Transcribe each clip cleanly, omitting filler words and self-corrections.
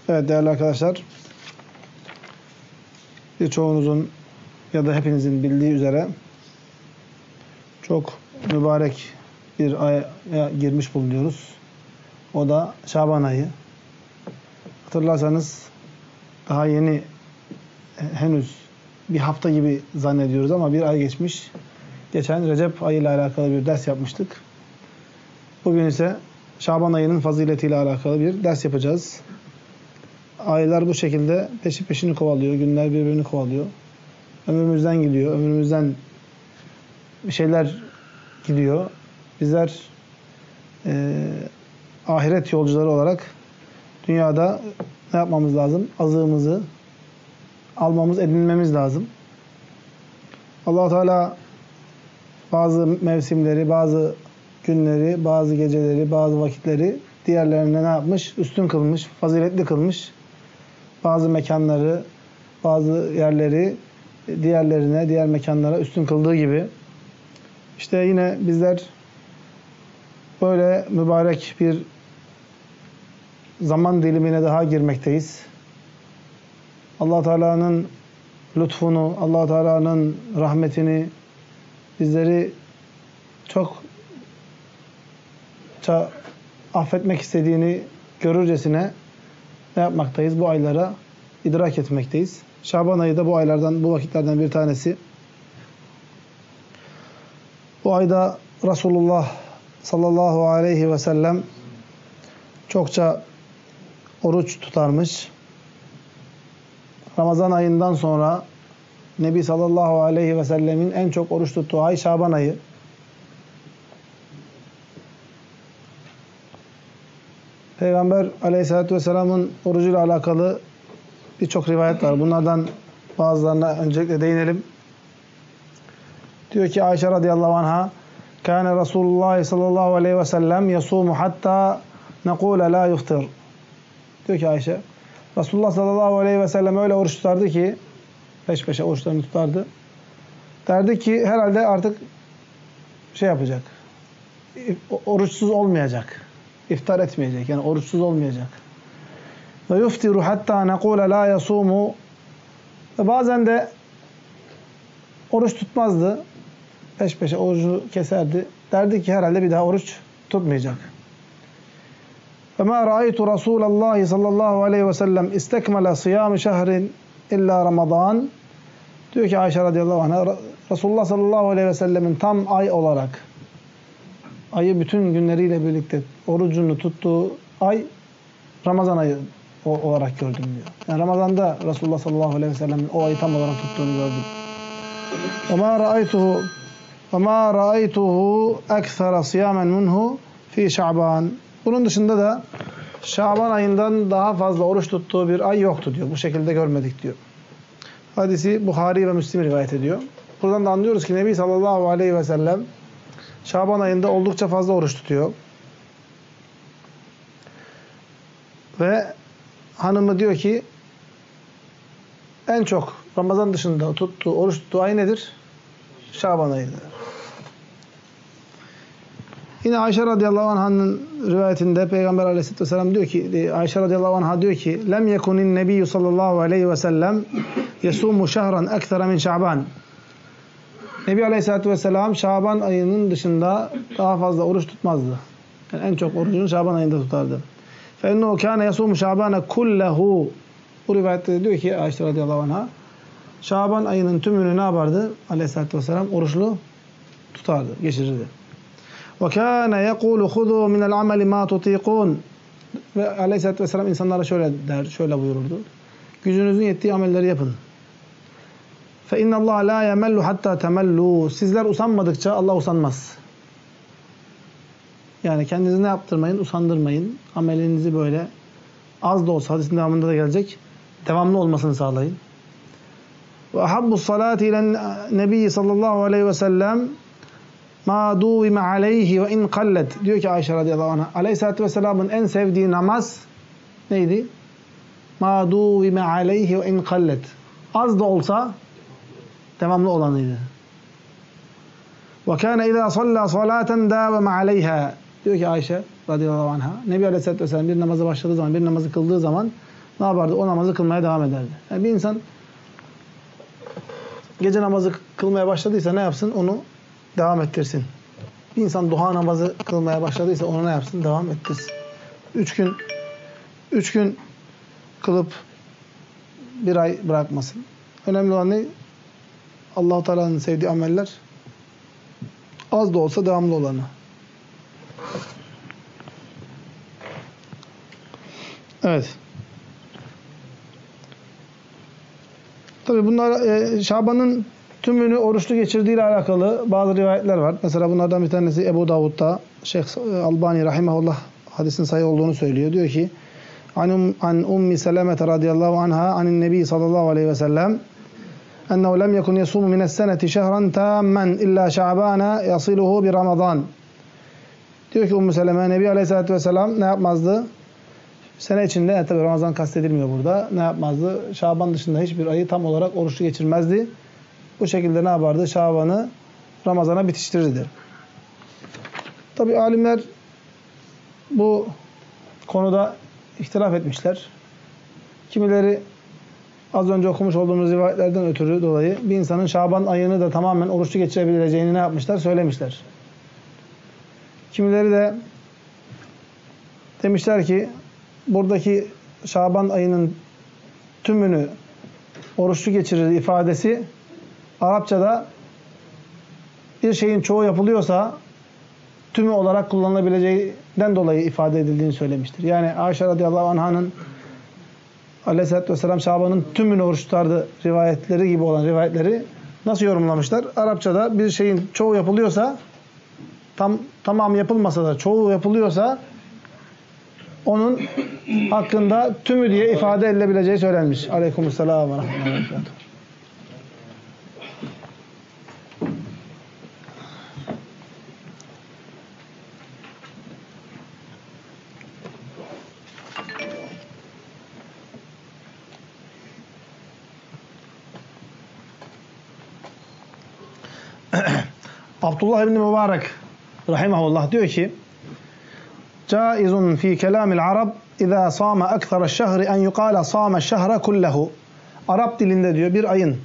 Evet değerli arkadaşlar, birçoğunuzun ya da hepinizin bildiği üzere çok mübarek bir aya girmiş bulunuyoruz. O da Şaban ayı. Hatırlarsanız daha yeni, henüz bir hafta gibi zannediyoruz ama bir ay geçmiş. Geçen Recep ayı ile alakalı bir ders yapmıştık. Bugün ise Şaban ayının faziletiyle alakalı bir ders yapacağız. Aylar bu şekilde peşi peşini kovalıyor. Günler birbirini kovalıyor. Ömrümüzden gidiyor. Ömrümüzden bir şeyler gidiyor. Bizler ahiret yolcuları olarak dünyada ne yapmamız lazım? Azığımızı almamız, edinmemiz lazım. Allah-u Teala bazı mevsimleri, bazı günleri, bazı geceleri, bazı vakitleri diğerlerine ne yapmış? Üstün kılmış, faziletli kılmış. Bazı mekanları, bazı yerleri diğerlerine, diğer mekanlara üstün kıldığı gibi. İşte yine bizler böyle mübarek bir zaman dilimine daha girmekteyiz. Allah Teala'nın lütfunu, Allah Teala'nın rahmetini, bizleri çok affetmek istediğini görürcesine ne yapmaktayız? Bu aylara idrak etmekteyiz. Şaban ayı da bu aylardan, bu vakitlerden bir tanesi. Bu ayda Resulullah sallallahu aleyhi ve sellem çokça oruç tutarmış. Ramazan ayından sonra Nebi sallallahu aleyhi ve sellemin en çok oruç tuttuğu ay Şaban ayı. Peygamber aleyhissalatü vesselamın orucuyla alakalı birçok rivayet var. Bunlardan bazılarına öncelikle değinelim. Diyor ki Ayşe radıyallahu anha Kâne Resulullah sallallahu aleyhi ve sellem yasûmu hatta nekûle la yuftir. Diyor ki Ayşe, Resulullah sallallahu aleyhi ve sellem öyle oruç tutardı ki, peş peşe oruçlarını tutardı. Derdi ki herhalde artık şey yapacak, oruçsuz olmayacak, iftar etmeyecek, yani oruçsuz olmayacak. Ve yuftiru hatta nekûle la yasûmu. Ve bazen de oruç tutmazdı. Peş peşe orucu keserdi. Derdi ki herhalde bir daha oruç tutmayacak. فَمَا رَأَيْتُ رَسُولَ اللّٰهِ sallallahu aleyhi ve sellem istekmele siyâmi şehrin illa Ramazan. Diyor ki Ayşe radıyallahu anh'a, Resulullah sallallahu aleyhi ve sellemin tam ay olarak, ayı bütün günleriyle birlikte orucunu tuttuğu ay Ramazan ayı olarak gördüm diyor. Yani Ramazan'da Resulullah sallallahu aleyhi ve sellemin o ayı tam olarak tuttuğunu gördüm. وَمَا رَأَيْتُهُ اَكْثَرَ صِيَامًا مِنْهُ ف۪ي Şaban. Bunun dışında da Şaban ayından daha fazla oruç tuttuğu bir ay yoktu diyor. Bu şekilde görmedik diyor. Hadisi Buhari ve Müslim rivayet ediyor. Buradan da anlıyoruz ki Nebi sallallahu aleyhi ve sellem Şaban ayında oldukça fazla oruç tutuyor. Ve hanımı diyor ki en çok Ramazan dışında oruç tuttuğu ay nedir? Şaban ayıdır. Yine Ayşe radıyallahu anh'ın rivayetinde Peygamber aleyhisselatü vesselam diyor ki, Ayşe radıyallahu anh'a diyor ki, lem yekunin nebiyyü sallallahu aleyhi ve sellem yesumu şehran ekthera min Şaban. Nebi aleyhisselatü vesselam Şaban ayının dışında daha fazla oruç tutmazdı. Yani en çok orucunu Şaban ayında tutardı. فَاِنَّهُ كَانَ يَسُومُ شَعْبَانَ كُلَّهُ. Bu rivayette diyor ki Ayşe radıyallahu anh'a, Şaban ayının tümünü ne yapardı? Aleyhisselatü vesselam oruçlu tutardı, geçirirdi. وَكَانَ يَقُولُ خُذُوا مِنَ الْعَمَلِ مَا تُطِيقُونَ. Ve Aleyhisselatü vesselam insanlara şöyle der, şöyle buyururdu. Gücünüzün yettiği amelleri yapın. فَاِنَّ اللّٰهَ لَا يَمَلُّ حَتَّى تَمَلُّوا. Sizler usanmadıkça Allah usanmaz. Yani kendinizi ne yaptırmayın? Usandırmayın. Amelinizi böyle az da olsa, hadisin devamında da gelecek, devamlı olmasını sağlayın. وَأَحَبُّ الصَّلَاةِ اِلَى النَّبِيِّ sallallahu aleyhi ve sellem مَا دُوِمَ عَلَيْهِ وَاِنْ قَلَّتْ. Diyor ki Ayşe radıyallahu anh'a, Aleyhisselatü vesselamın en sevdiği namaz neydi? مَا دُوِمَ عَلَيْهِ وَاِنْ قَلَّتْ. Az da olsa devamlı olanıydı. وَكَانَ اِذَا صَلَّى صَلَاةً دَاوَمَ عَلَيْهَا. Diyor ki Ayşe radıyallahu anh'a, Nebi Aleyhisselatü vesselam bir namaza başladığı zaman, bir namazı kıldığı zaman ne yapardı? O namazı kılmaya devam ederdi. Yani bir insan gece namazı kılmaya başladıysa ne yapsın? Onu devam ettirsin. Bir insan duha namazı kılmaya başladıysa onu ne yapsın? Devam ettirsin. 3 gün kılıp bir ay bırakmasın. Önemli olan ne? Allah-u Teala'nın sevdiği ameller az da olsa devamlı olanı. Evet. Tabi bunlar Şaban'ın tümünü oruçlu geçirdiği ile alakalı bazı rivayetler var. Mesela bunlardan bir tanesi Ebu Davud'da Şeyh Albani rahimahullah hadisin sahih olduğunu söylüyor. Diyor ki an Ummi Seleme radıyallahu anha anin Nebi sallallahu aleyhi ve sellem ennehu lem yekun yasumu mines seneti şehran tammen illa şa'bana yasiluhu bir Ramazan. Diyor ki Ummu Seleme Nebi aleyhissalatü vesselam ne yapmazdı? Sene içinde, tabi Ramazan kastedilmiyor burada. Ne yapmazdı? Şaban dışında hiçbir ayı tam olarak oruçlu geçirmezdi. Bu şekilde ne yapardı? Şaban'ı Ramazan'a bitiştirirdi. Tabi alimler bu konuda ihtilaf etmişler. Kimileri az önce okumuş olduğumuz rivayetlerden ötürü dolayı bir insanın Şaban ayını da tamamen oruçlu geçirebileceğini ne yapmışlar? Söylemişler. Kimileri de demişler ki buradaki Şaban ayının tümünü oruçlu geçirir ifadesi Arapçada bir şeyin çoğu yapılıyorsa tümü olarak kullanılabileceğinden dolayı ifade edildiğini söylemiştir. Yani Ayşe radıyallahu anh'ın aleyhissalatü vesselam Şaban'ın tümünü oruç tutardı rivayetleri gibi olan rivayetleri nasıl yorumlamışlar? Arapçada bir şeyin çoğu yapılıyorsa tamam yapılmasa da çoğu yapılıyorsa onun hakkında tümü diye ifade edilebileceği söylenmiş. Aleykümselam ve rahmetullah. Abdullah ibn Mübarek rahimahullah diyor ki caizun fi kelamil arab iza sama akthara şehri en yuqala sama şehra kullehu. Arap dilinde diyor bir ayın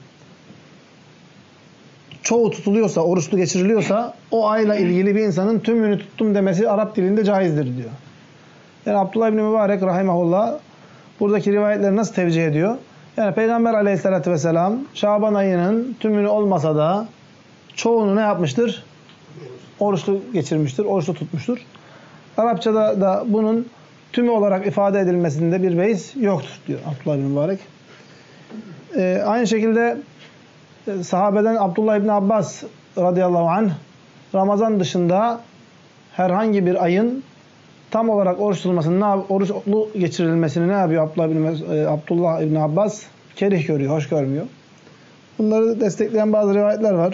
çoğu tutuluyorsa, oruçlu geçiriliyorsa o ayla ilgili bir insanın tümünü tuttum demesi Arap dilinde caizdir diyor. Yani Abdullah ibn Mübarek rahimahullah buradaki rivayetleri nasıl tevcih ediyor? Yani Peygamber aleyhissalatü vesselam Şaban ayının tümünü olmasa da çoğunu ne yapmıştır? Oruçlu geçirmiştir, oruçlu tutmuştur. Arapçada da bunun tümü olarak ifade edilmesinde bir beis yoktur diyor Abdullah ibn Mübarek. Aynı şekilde sahabeden Abdullah ibn Abbas radıyallahu anh Ramazan dışında herhangi bir ayın tam olarak oruç tutulmasını, oruçlu geçirilmesini ne yapıyor Abdullah ibn Abbas? Kerih görüyor, hoş görmüyor. Bunları destekleyen bazı rivayetler var.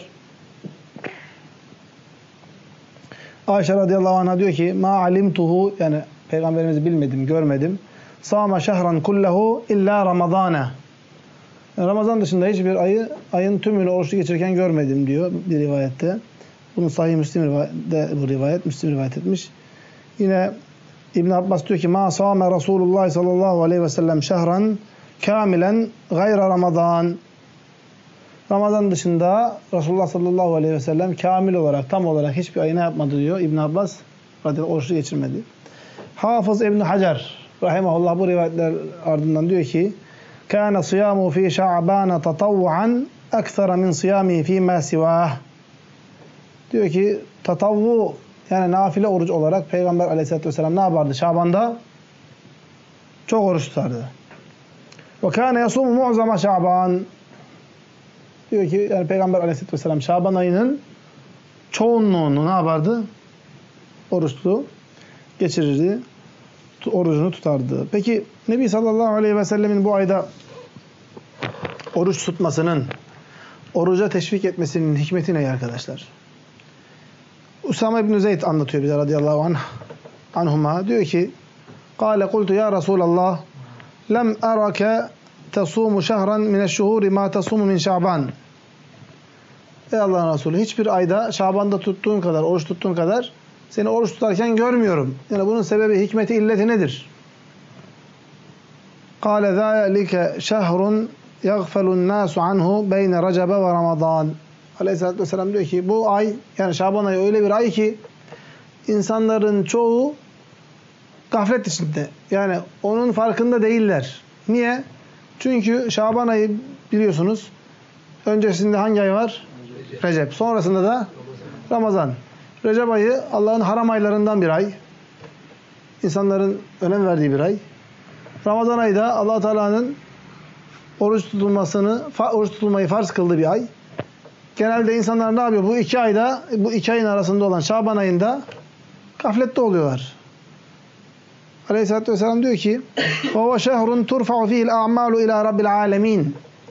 Ayşe radıyallahu anh'a diyor ki ma alimtuhu, yani peygamberimizi bilmedim, görmedim. Sama şehran kullehu illa Ramazana. Yani Ramazan dışında hiçbir ayın tümünü oruçlu geçirirken görmedim diyor bir rivayette. Bunun Sahih Müslim'de bu rivayet, Müslim rivayet etmiş. Yine İbn Abbas diyor ki ma sama Resulullah sallallahu aleyhi ve sellem şehran kamilen gayra Ramazan. Ramazan dışında Resulullah sallallahu aleyhi ve sellem kamil olarak, tam olarak hiçbir ayı ne yapmadı diyor İbn Abbas radıyallahu oruçlu geçirmedi. Hafız İbn Hacer rahimahullah bu rivayetler ardından diyor ki kana siyamu fi şa'ban tatavvuan akthara min siyami fi ma siwah. Diyor ki tatavvu, yani nafile oruç olarak Peygamber aleyhissalatü vesselam ne yapardı? Şaban'da çok oruç tutardı. Ve kana yasumu mu'zama şa'ban. Diyor ki yani Peygamber aleyhissalatü vesselam Şaban ayının çoğunluğunu ne yapardı? Oruçlu geçirirdi. Orucunu tutardı. Peki Nebi sallallahu aleyhi ve sellemin bu ayda oruç tutmasının, oruca teşvik etmesinin hikmeti ne arkadaşlar? Usame ibn Zeyd anlatıyor bize radıyallahu anhuma. Diyor ki Kale kultu ya Resulallah lem erake tesumu şehran mineşşuhuri ma tesumu min Şaban. Ey Allah'ın Resulü, hiçbir ayda Şaban'da tuttuğun kadar, oruç tuttuğun kadar seni oruç tutarken görmüyorum. Yani bunun sebebi, hikmeti, illeti nedir? قال ذلك شهر يغفل الناس عنه بين رجب ve Ramazan. Aleyhisselatü Vesselam diyor ki bu ay yani Şaban ayı öyle bir ay ki insanların çoğu gaflet içinde. Yani onun farkında değiller. Niye? Çünkü Şaban ayı biliyorsunuz öncesinde hangi ay var? Recep. Sonrasında da Ramazan. Recep ayı Allah'ın haram aylarından bir ay. İnsanların önem verdiği bir ay. Ramazan ayı da Allah Teala'nın oruç tutulmayı farz kıldığı bir ay. Genelde insanlar ne yapıyor? Bu iki ayın arasında olan Şaban ayında gaflette oluyorlar. Aleyhisselatü Vesselam diyor ki وَهُوَ شَهْرٌ تُرْفَعُ ف۪يهِ الْاَعْمَالُ اِلٰى رَبِّ الْعَالَمِينَ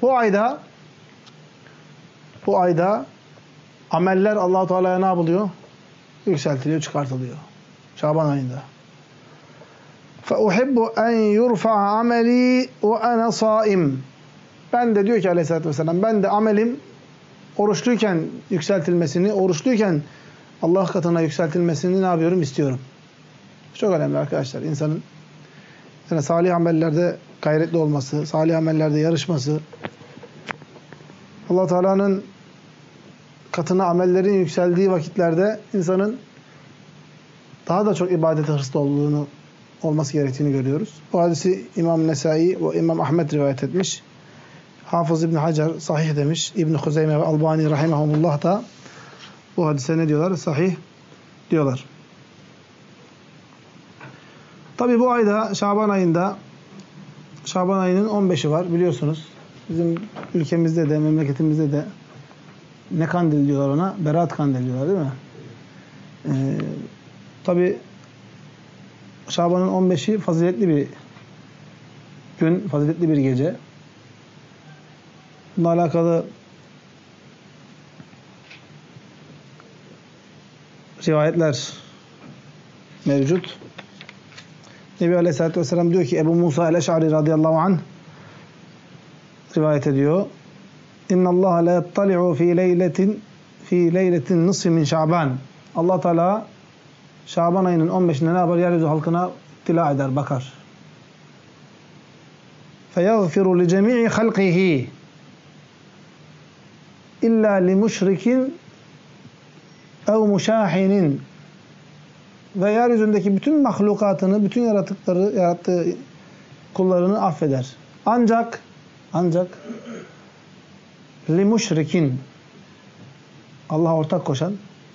Bu ayda ameller Allah-u Teala'ya ne yapılıyor? Yükseltiliyor, çıkartılıyor. Şaban ayında. فَاُحِبُّ اَنْ يُرْفَعَ عَمَلِي وَاَنَا صَائِمٌ Ben de diyor ki Aleyhisselatü Vesselam, ben de amelim oruçluyken yükseltilmesini, oruçluyken Allah katına yükseltilmesini ne yapıyorum? İstiyorum. Çok önemli arkadaşlar. İnsanın yani salih amellerde gayretli olması, salih amellerde yarışması, Allah Teala'nın katına amellerin yükseldiği vakitlerde insanın daha da çok ibadete hırslı olması gerektiğini görüyoruz. Bu hadisi İmam Nesai ve İmam Ahmed rivayet etmiş. Hafız İbn Hacer sahih demiş. İbn Huzeyme ve Albani rahimahumullah da bu hadise ne diyorlar? Sahih diyorlar. Tabi bu ayda Şaban ayında Şaban ayının 15'i var biliyorsunuz. Bizim ülkemizde de memleketimizde de ne kandil diyorlar ona? Berat kandil diyorlar değil mi? Tabi Şaban'ın 15'i faziletli bir gün, faziletli bir gece. Bununla alakalı rivayetler mevcut. Nebi Aleyhisselatü Vesselam diyor ki Ebu Musa el-Eş'ari radıyallahu anh rivayet ediyor. İnna Allah la yattali'u fi leyletin nisfi min Şaban. Allah Teala Şaban ayının 15'inde ne yapar? Yeryüzü halkına tila eder, bakar. Feyaghfiru li cemii halqihi illa li müşrikin ev muşahinin ve yeryüzündeki bütün mahlukatını, bütün yarattığı kullarını affeder. Ancak li müşrikin Allah'a ortak koşan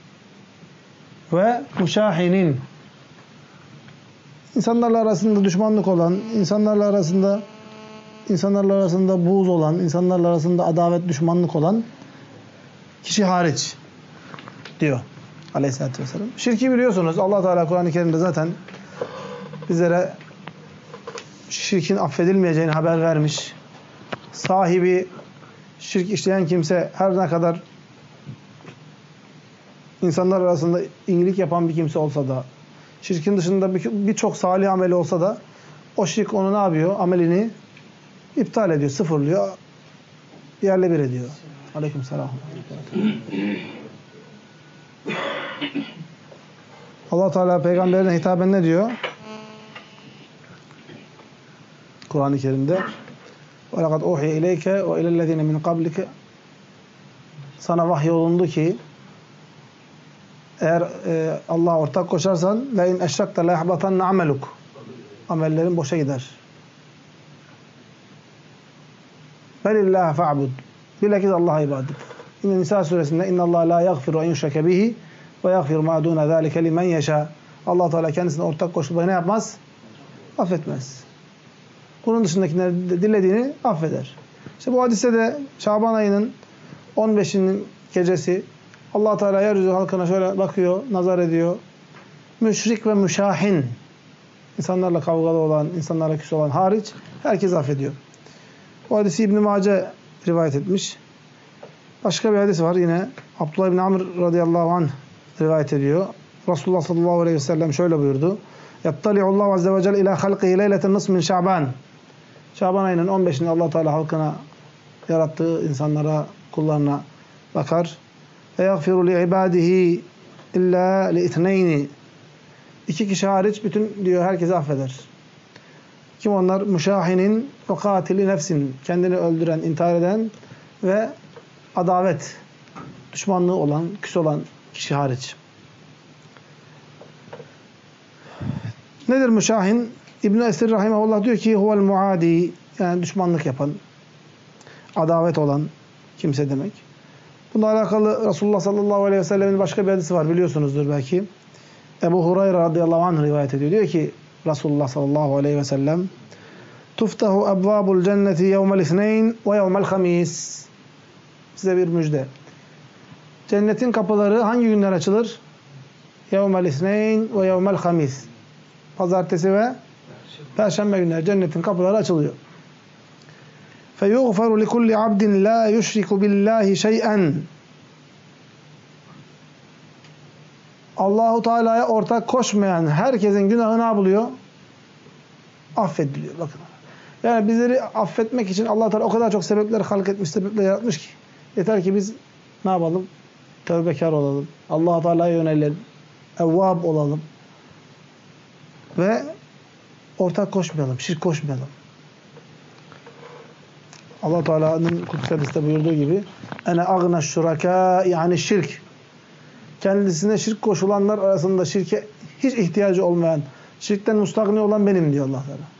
ve muşahinin insanlarla arasında düşmanlık olan, insanlarla arasında buğz olan, insanlarla arasında adavet, düşmanlık olan kişi hariç diyor Aleyhisselatü Vesselam. Şirki biliyorsunuz. Allah Teala Kur'an-ı Kerim'de zaten bizlere şirkin affedilmeyeceğini haber vermiş. Sahibi şirk işleyen kimse her ne kadar insanlar arasında iyilik yapan bir kimse olsa da, şirkin dışında birçok salih ameli olsa da o şirk onu ne yapıyor? Amelini iptal ediyor, sıfırlıyor, yerle bir ediyor. Aleykümselam. Allah Teala peygamberine hitaben ne diyor? Kur'an-ı Kerim'de وَلَقَدْ اُوحِيَ اِلَيْكَ وَاِلَى الَّذ۪ينَ مِنْ قَبْلِكَ Sana vahyolundu ki eğer Allah'a ortak koşarsan لَاِنْ اَشْرَكْتَ لَيَحْبَطَنَّ عَمَلُكَ Amellerin boşa gider. بَلِ اللّٰهَ فَعْبُدْ Bilakis Allah'a ibadet. Yine Nisa suresinde اِنَّ اللّٰهَ لَا يَغْفِرُ اَنْ يُشْرَكَ بِهِ وَيَغْفِرُ مَا دُونَ ذَٰلِكَ لِمَنْ يَشَاءُ Allah Teala kendisine ortak koşulmayı ne yapmaz? Affetmez. Bunun dışındakileri dilediğini affeder. İşte bu hadiste de Şaban ayının 15'inin gecesi Allah Teala yeryüzü halkına şöyle bakıyor, nazar ediyor. Müşrik ve müşahin, insanlarla kavgalı olan, insanlarla küs olan hariç herkes affediyor. Bu hadisi İbn-i Mace rivayet etmiş. Başka bir hadis var yine. Abdullah İbn Amr radıyallahu anh rivayet ediyor. Resulullah sallallahu aleyhi ve sellem şöyle buyurdu. Yattali'ullahu azze ve celle ila halqihi leyleten nisf min Şaban. Şaban ayının 15'inde Allah Teala halkına, yarattığı insanlara, kullarına bakar. Ve yaghfiru li ibadihi illa li ithneyni. İki kişi hariç bütün diyor herkesi affeder. Kim onlar? Müşahinin ve katili nefsin. Kendini öldüren, intihar eden ve adavet, düşmanlığı olan, küs olan kişi hariç. Nedir müşahin? İbn-i Esir rahimahullah diyor ki huvel muadi, yani düşmanlık yapan, adavet olan kimse demek. Bununla alakalı Resulullah sallallahu aleyhi ve sellemin başka bir hadisi var, biliyorsunuzdur belki. Ebu Hureyre radıyallahu anh rivayet ediyor. Diyor ki Resulullah sallallahu aleyhi ve sellem tuftahu ebvabul cenneti yevmel isneyn ve yevmel hamis. Size bir müjde. Cennetin kapıları hangi günler açılır? Yevmel isneyn ve yevmel hamis. Pazartesi ve Perşembe günleri cennetin kapıları açılıyor. فَيُغْفَرُ لِكُلِّ عَبْدٍ لَا يُشْرِكُ بِاللّٰهِ شَيْئًا. Allahu Teala'ya ortak koşmayan herkesin günahı ne yapılıyor? Affediliyor. Bakın. Yani bizleri affetmek için Allah Teala o kadar çok sebepler halk etmiş, sebepler yaratmış ki. Yeter ki biz ne yapalım? Tövbekar olalım. Allah Teala'ya yönelelim. Evvab olalım. Ve ortak koşmayalım, şirk koşmayalım. Allah Teala'nın Kudüs hadiste buyurduğu gibi ene agna şuraka, yani şirk. Kendisine şirk koşulanlar arasında şirke hiç ihtiyacı olmayan, şirkten müstahni olan benim diyor Allah Teala.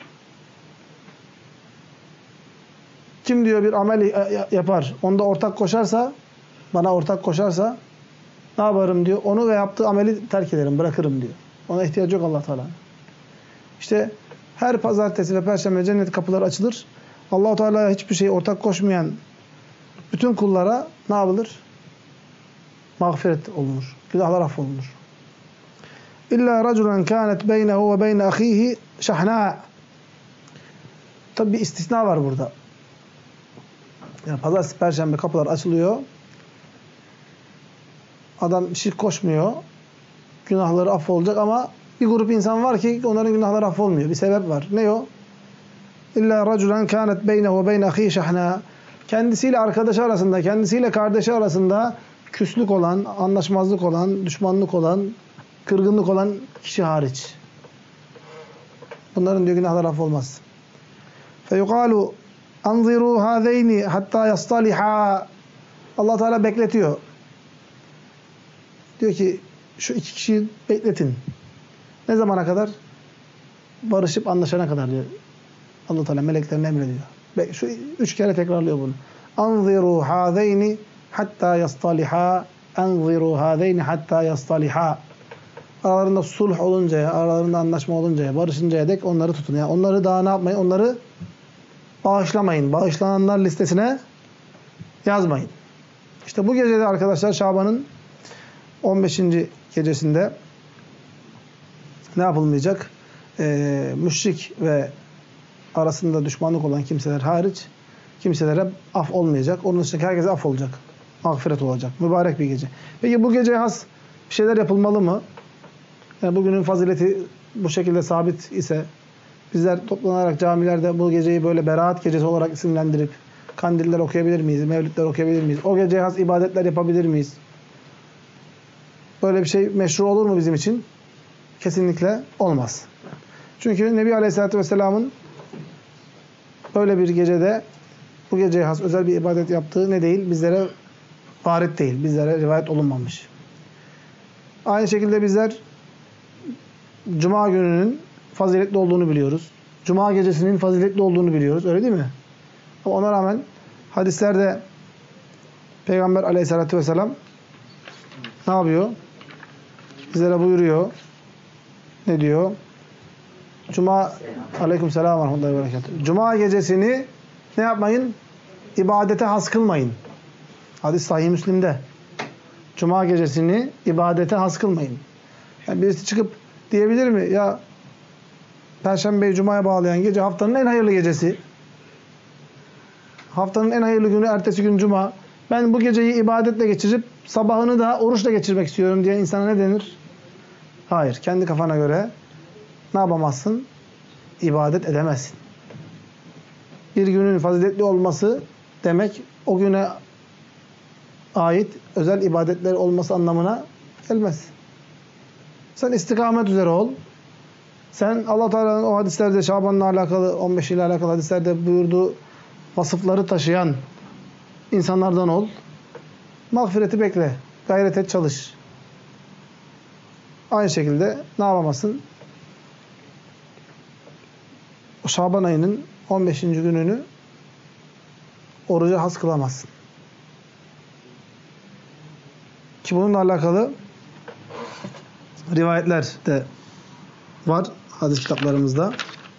Kim diyor bir amel yapar, onda ortak koşarsa, bana ortak koşarsa ne yaparım diyor. Onu ve yaptığı ameli terk ederim, bırakırım diyor. Ona ihtiyacı yok Allah Teala. İşte her pazartesi ve perşembe cennet kapıları açılır. Allah-u Teala'ya hiçbir şey ortak koşmayan bütün kullara ne yapılır? Mağfiret olunur. Günahlar affolunur. İlla raculen kânet beynehu ve beyne ahîhi şahnâ. Tabi bir istisna var burada. Yani pazartesi, perşembe kapılar açılıyor. Adam şirk koşmuyor. Günahları affolacak ama bir grup insan var ki onların günahları affolmuyor. Bir sebep var. Ne o? İlla raculen kânet beynehu ve beyne ahîhi şahnâ. Kendisiyle arkadaşı arasında, kendisiyle kardeşi arasında küslük olan, anlaşmazlık olan, düşmanlık olan, kırgınlık olan kişi hariç. Bunların diyor günahları affolmaz. فَيُقَالُ اَنْظِرُوا هَذَيْنِ حَتَّى يَصْطَلِحَا. Allah Teala bekletiyor. Diyor ki şu iki kişiyi bekletin. Ne zamana kadar? Barışıp anlaşana kadar diyor. Allah Teala meleklerine emrediyor. Şu 3 kere tekrarlıyor bunu. اَنْظِرُوا هَذَيْنِ حَتَّى يَصْطَلِحَا. اَنْظِرُوا هَذَيْنِ حَتَّى يَصْطَلِحَا. Aralarında sulh oluncaya, aralarında anlaşma oluncaya, barışıncaya dek onları tutun. Yani onları daha ne yapmayın? Onları bağışlamayın. Bağışlananlar listesine yazmayın. İşte bu gecede arkadaşlar Şaban'ın 15. gecesinde ne yapılmayacak? Müşrik ve arasında düşmanlık olan kimseler hariç kimselere af olmayacak. Onun dışında herkese af olacak. Mağfiret olacak. Mübarek bir gece. Peki bu geceye has bir şeyler yapılmalı mı? Yani bugünün fazileti bu şekilde sabit ise bizler toplanarak camilerde bu geceyi böyle beraat gecesi olarak isimlendirip kandiller okuyabilir miyiz? Mevlütler okuyabilir miyiz? O geceye has ibadetler yapabilir miyiz? Böyle bir şey meşru olur mu bizim için? Kesinlikle olmaz. Çünkü Nebi Aleyhisselatü Vesselam'ın böyle bir gecede bu geceye has özel bir ibadet yaptığı ne değil? Bizlere varit değil. Bizlere rivayet olunmamış. Aynı şekilde bizler Cuma gününün faziletli olduğunu biliyoruz. Cuma gecesinin faziletli olduğunu biliyoruz. Öyle değil mi? Ama ona rağmen hadislerde Peygamber Aleyhisselatü Vesselam ne yapıyor? Bizlere buyuruyor. Ne diyor? Aleykümselam ve rahmetullahi ve berekatuhu. Cuma gecesini ne yapmayın? İbadete has kılmayın. Hadis Sahih Müslim'de. Cuma gecesini ibadete has kılmayın. Yani birisi çıkıp diyebilir mi? Ya Perşembeyi Cuma'ya bağlayan gece haftanın en hayırlı gecesi. Haftanın en hayırlı günü ertesi gün Cuma. Ben bu geceyi ibadetle geçirip sabahını da oruçla geçirmek istiyorum diye insana ne denir? Hayır. Kendi kafana göre ne yapamazsın? İbadet edemezsin. Bir günün faziletli olması demek o güne ait özel ibadetler olması anlamına gelmez. Sen istikamet üzere ol. Sen Allah Teala'nın o hadislerde Şaban'la alakalı 15 ile alakalı hadislerde buyurduğu vasıfları taşıyan insanlardan ol. Mağfireti bekle. Gayret et, çalış. Aynı şekilde ne yapamazsın? O Şaban ayının 15. gününü oruca has kılamazsın. Ki bununla alakalı rivayetler de var hadis kitaplarımızda.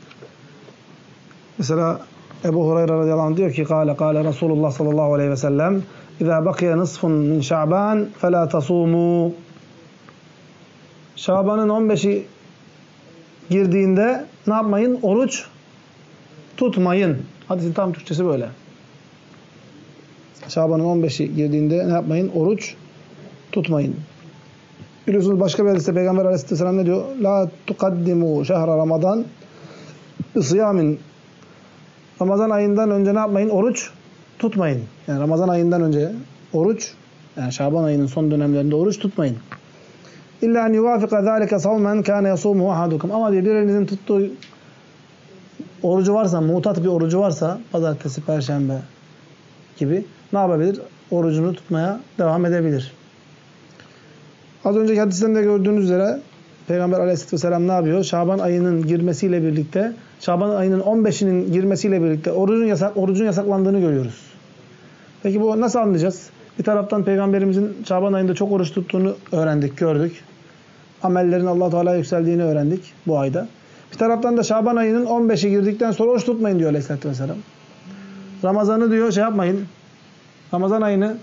Mesela Ebu Hureyre radıyallahu anh diyor ki Kâle Resulullah sallallahu aleyhi ve sellem İzâ bakiye nısfun min Şaban felâ tasûmû. Şaban'ın 15'i girdiğinde ne yapmayın? Oruç tutmayın. Hadisin tam Türkçesi böyle. Şaban'ın 15'i girdiğinde ne yapmayın? Oruç tutmayın. Biliyorsunuz başka bir hadiste Peygamber Aleyhisselam ne diyor? La tukaddimu şehra Ramazan ısıyamin. Ramazan ayından önce ne yapmayın? Oruç tutmayın. Yani Ramazan ayından önce oruç, yani Şaban ayının son dönemlerinde oruç tutmayın. İlla en yuvafika zâlike savmen kâne yasûmuhu ahadukum. Ama diyor birinizin tuttuğu orucu varsa, mutat bir orucu varsa, pazartesi, perşembe gibi ne yapabilir? Orucunu tutmaya devam edebilir. Az önceki hadisten de gördüğünüz üzere Peygamber Aleyhisselatü Vesselam ne yapıyor? Şaban ayının girmesiyle birlikte, Şaban ayının 15'inin girmesiyle birlikte orucun yasaklandığını görüyoruz. Peki bu nasıl anlayacağız? Bir taraftan Peygamberimizin Şaban ayında çok oruç tuttuğunu öğrendik, gördük. Amellerin Allah Teala'ya yükseldiğini öğrendik bu ayda. Bir taraftan da Şaban ayının 15'i girdikten sonra oruç tutmayın diyor Aleyhisselatü Vesselam. Ramazan'ı diyor yapmayın. Ramazan ayını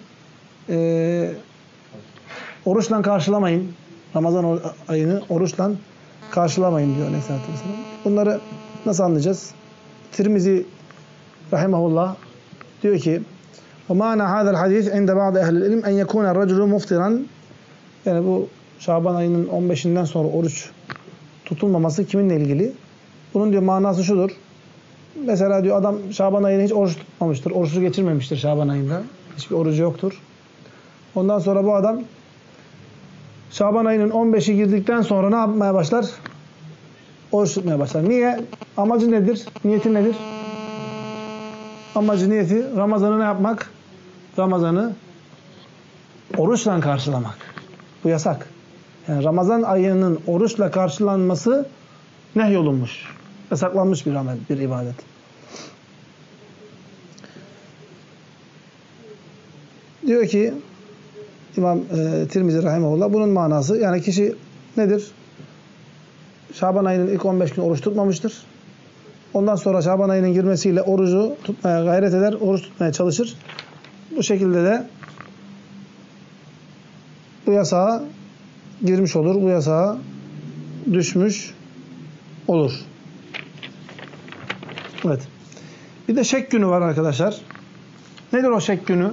oruçla karşılamayın. Ramazan ayını oruçla karşılamayın diyor Aleyhisselatü Vesselam. Bunları nasıl anlayacağız? Tirmizi rahimahullah diyor ki وَمَعْنَا هَذَا الْحَدِيثِ عِنْدَ بَعْضِ اَهْلِ الْاِلْمِ اَنْ يَكُونَ الرَّجُلُ مُفْتِرًا. Yani bu Şaban ayının 15'inden sonra oruç tutulmaması kiminle ilgili? Bunun diyor manası şudur. Mesela diyor adam Şaban ayını hiç oruç tutmamıştır. Oruçlu geçirmemiştir Şaban ayında. Hiçbir orucu yoktur. Ondan sonra bu adam Şaban ayının 15'i girdikten sonra ne yapmaya başlar? Oruç tutmaya başlar. Niye? Amacı nedir? Niyeti nedir? Amacı, niyeti Ramazan'ı ne yapmak? Ramazan'ı oruçla karşılamak. Bu yasak. Yani Ramazan ayının oruçla karşılanması nehyolunmuş. Yasaklanmış bir amel, bir ibadet. Diyor ki İmam Tirmizi rahimehullah bunun manası yani kişi nedir? Şaban ayının ilk 15 gün oruç tutmamıştır. Ondan sonra Şaban ayının girmesiyle orucu tutmaya gayret eder, oruç tutmaya çalışır. Bu şekilde de bu yasağa girmiş olur, bu yasağa düşmüş olur. Evet. Bir de şek günü var arkadaşlar. Nedir o şek günü?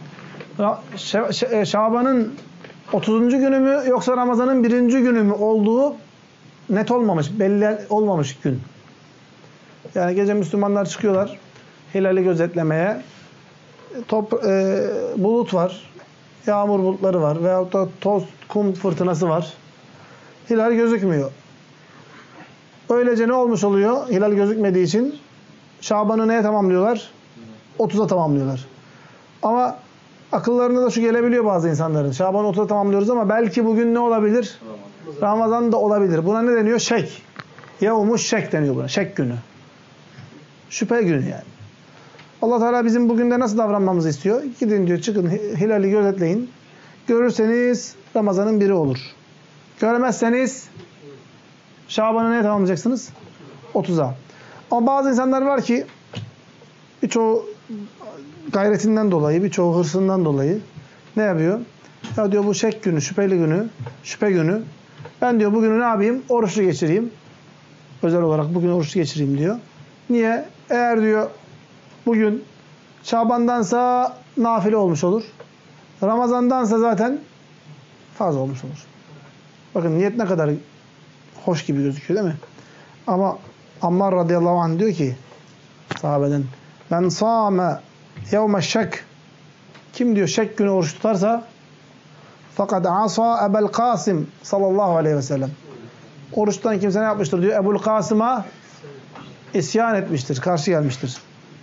Şaban'ın 30. günü mü yoksa Ramazan'ın 1. günü mü olduğu net olmamış, belli olmamış gün. Yani gece Müslümanlar çıkıyorlar hilali gözetlemeye. Bulut var, yağmur bulutları var veyahut da toz, kum fırtınası var. Hilal gözükmüyor. Öylece ne olmuş oluyor? Hilal gözükmediği için Şaban'ı neye tamamlıyorlar? 30'a tamamlıyorlar. Ama akıllarına da şu gelebiliyor bazı insanların. Şaban'ı 30'a tamamlıyoruz ama belki bugün ne olabilir? Ramazan da olabilir. Buna ne deniyor? Şek. Yevmuş şek deniyor buna. Şek günü. Şüphe günü yani. Allah Teala bizim bugün de nasıl davranmamızı istiyor? Gidin diyor, çıkın hilali gözetleyin. Görürseniz Ramazan'ın 1'i olur. Görmezseniz Şaban'ı neye tamamlayacaksınız? 30'a. Ama bazı insanlar var ki birçoğu gayretinden dolayı, birçoğu hırsından dolayı ne yapıyor? Ya diyor bu şek günü, şüpheli günü, şüphe günü. Ben diyor bugünü ne yapayım? Oruçlu geçireyim. Özel olarak bugün oruçlu geçireyim diyor. Niye? Eğer diyor bugün Şaban'dansa nafile olmuş olur. Ramazan'dansa zaten farz olmuş olur. Bakın niyet ne kadar hoş gibi gözüküyor değil mi? Ama Ammar radıyallahu anh diyor ki sahabeden men sâme yevme şek kim diyor şek günü oruç tutarsa fakat asa Ebel Kasım sallallahu aleyhi ve sellem Oruçtan kimse ne yapmıştır diyor. Ebul Kasım'a isyan etmiştir. Karşı gelmiştir.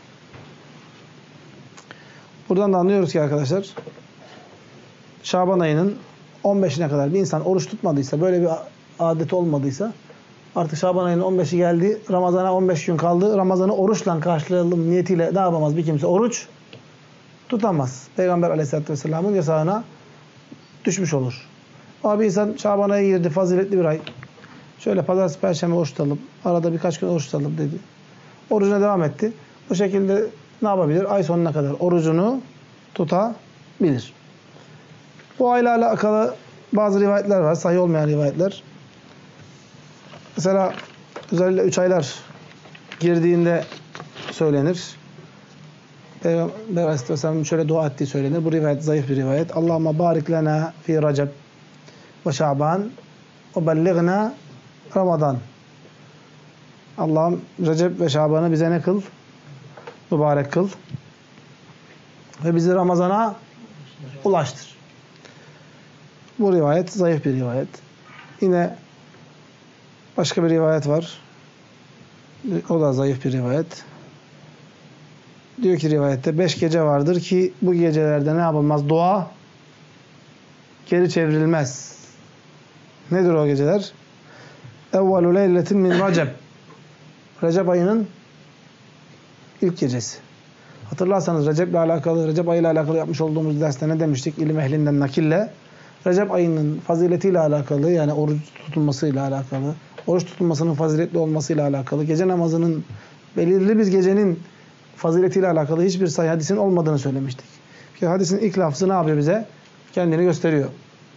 Buradan da anlıyoruz ki arkadaşlar Şaban ayının 15'ine kadar bir insan oruç tutmadıysa, böyle bir adeti olmadıysa artık Şaban ayının 15'i geldi. Ramazana 15 gün kaldı. Ramazan'ı oruçla karşılayalım niyetiyle ne yapamaz bir kimse? Oruç tutamaz. Peygamber Aleyhisselatü Vesselam'ın yasağına düşmüş olur. Ama bir insan Şaban ayı girdi, faziletli bir ay. Şöyle pazartesi, perşembe oruç tutalım. Arada birkaç gün oruç tutalım dedi. Orucuna devam etti. Bu şekilde ne yapabilir? Ay sonuna kadar orucunu tutabilir. Bu ayla alakalı bazı rivayetler var. Sahih olmayan rivayetler. Mesela özellikle 3 aylar girdiğinde söylenir. Peygamber Aleyhisselam şöyle dua ettiği söylenir. Bu rivayet zayıf bir rivayet. Allahümme barik lena fi Recep ve Şaban ve bellighna Ramazan. Allah'ım Recep ve Şaban'ı bize ne kıl? Mübarek kıl. Ve bizi Ramazan'a ulaştır. Bu rivayet zayıf bir rivayet. Yine başka bir rivayet var. O da zayıf bir rivayet. Diyor ki rivayette 5 gece vardır ki bu gecelerde ne yapılmaz? Dua geri çevrilmez. Nedir o geceler? Evvelu leyletin min Recep. Recep ayının ilk gecesi. Hatırlarsanız Recep ayıyla alakalı yapmış olduğumuz derste ne demiştik? İlim ehlinden nakille. Recep ayının faziletiyle alakalı, yani oruç tutulmasıyla alakalı, oruç tutulmasının faziletli olmasıyla alakalı, gece namazının belirli bir gecenin faziletiyle alakalı hiçbir sahih hadisin olmadığını söylemiştik. Ki hadisin ilk lafzı ne yapıyor bize? Kendini gösteriyor.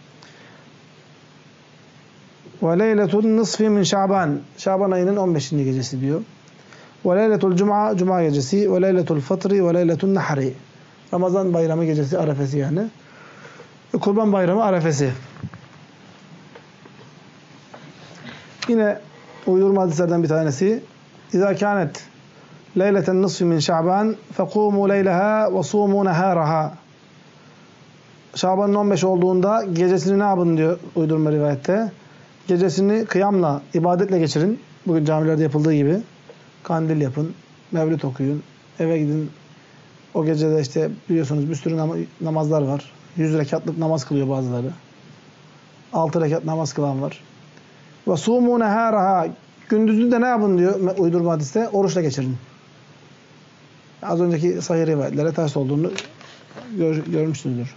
Ve leyletun nisfi min Şaban. Şaban ayının 15. gecesi diyor. Ve leyletul cuma, cuma gecesi. Ve leyletul fıtri ve leyletun nahri. Ramazan bayramı gecesi, arefesi yani. Kurban bayramı arefesi. Yine uydurma hadislerden bir tanesi. İzâ kânet leyleten nisfi min Şaban fekûmû leyleha ve sûmû nehâraha. Şaban'ın 15 olduğunda gecesini ne yapın diyor uydurma rivayette. Gecesini kıyamla, ibadetle geçirin. Bugün camilerde yapıldığı gibi. Kandil yapın, mevlüt okuyun, eve gidin. O gecede işte biliyorsunuz bir sürü namazlar var. 100 rekatlık namaz kılıyor bazıları. 6 rekat namaz kılan var. Ve sumu neharaha. Gündüzünü de ne yapın diyor uydurma hadiste? Oruçla geçirin. Az önceki sahih rivayetlere ters olduğunu görmüşsünüzdür.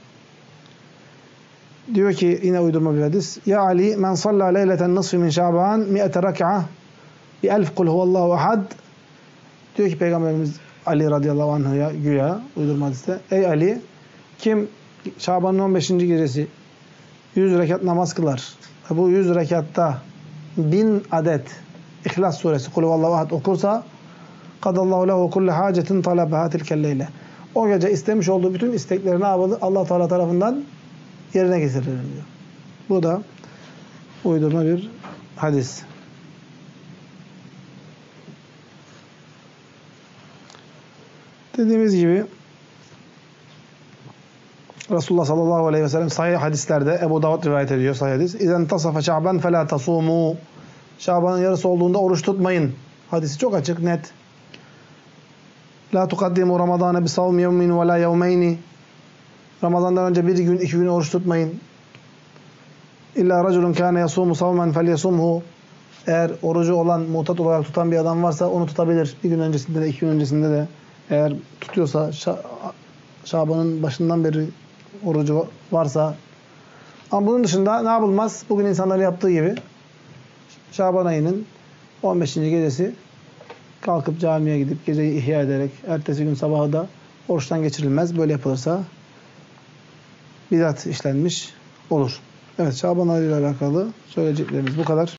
Diyor ki yine uydurma bir hadis. Ya Ali men salla leyleten nisfi min Şaban mi'ete rak'a bi elf kul huvallahu ahad. Diyor ki Peygamberimiz Ali radıyallahu anh'a güya uydurma hadiste. Ey Ali, kim Şaban'ın 15. gecesi 100 rekat namaz kılar ve bu 100 rekatta 1000 adet İhlas suresi kul huvallahu ahad okursa kadallahu lehu kulli hacetin talabaha tilkel leyle. O gece istemiş olduğu bütün isteklerini Allah Teala tarafından yerine getirilir diyor. Bu da uydurma bir hadis. Dediğimiz gibi Resulullah sallallahu aleyhi ve sellem sahih hadislerde Ebu Davud rivayet ediyor sahih hadis. İzen tasafa Şaban fela tasumu. Şaban'ın yarısı olduğunda oruç tutmayın. Hadisi çok açık, net. La tukaddimu Ramazana bi savmi yevmin ve la yevmeyni. Ramazandan önce bir gün, 2 gün oruç tutmayın. İlla raculun kâne yasumu savmen felyasumhu. Eğer orucu olan, mutat olarak tutan bir adam varsa onu tutabilir. 1 gün öncesinde de, 2 gün öncesinde de. Eğer tutuyorsa, Şaban'ın başından beri orucu varsa. Ama bunun dışında ne yapılmaz? Bugün insanların yaptığı gibi Şaban ayının 15. gecesi kalkıp camiye gidip geceyi ihya ederek ertesi gün sabahı da oruçtan geçirilmez. Böyle yapılırsa bidat işlenmiş olur. Evet, Şaban ayıyla alakalı söyleyeceklerimiz bu kadar.